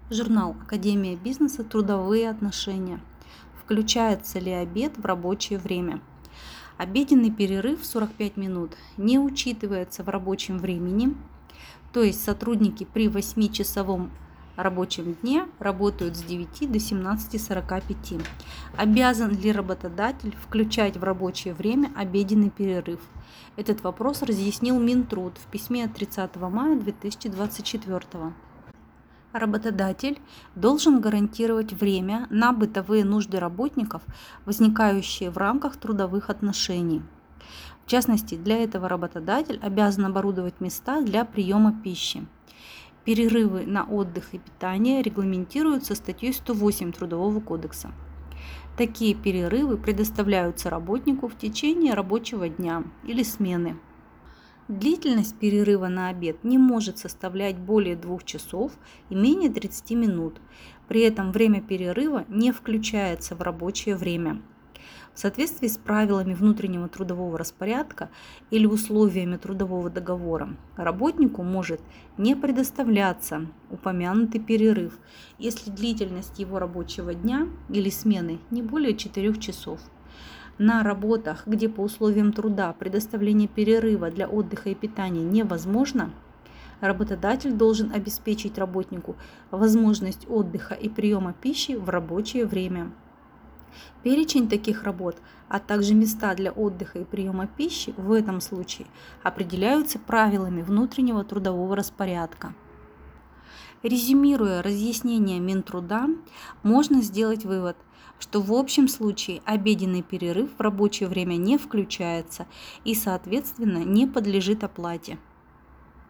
Журнал «Академия бизнеса. Трудовые отношения». Включается ли обед в рабочее время? Обеденный перерыв 45 минут не учитывается в рабочем времени, то есть сотрудники при 8-часовом рабочем дне работают с 9 до 17:45. Обязан ли работодатель включать в рабочее время обеденный перерыв? Этот вопрос разъяснил Минтруд в письме от 30 мая 2024. Работодатель должен гарантировать время на бытовые нужды работников, возникающие в рамках трудовых отношений. В частности, для этого работодатель обязан оборудовать места для приема пищи. Перерывы на отдых и питание регламентируются статьей 108 Трудового кодекса. Такие перерывы предоставляются работнику в течение рабочего дня или смены. Длительность перерыва на обед не может составлять более 2 часов и менее 30 минут. При этом время перерыва не включается в рабочее время. В соответствии с правилами внутреннего трудового распорядка или условиями трудового договора работнику может не предоставляться упомянутый перерыв, если длительность его рабочего дня или смены не более 4 часов. На работах, где по условиям труда предоставление перерыва для отдыха и питания невозможно, работодатель должен обеспечить работнику возможность отдыха и приема пищи в рабочее время. Перечень таких работ, а также места для отдыха и приема пищи в этом случае определяются правилами внутреннего трудового распорядка. Резюмируя разъяснения Минтруда, можно сделать вывод, что в общем случае обеденный перерыв в рабочее время не включается и, соответственно, не подлежит оплате.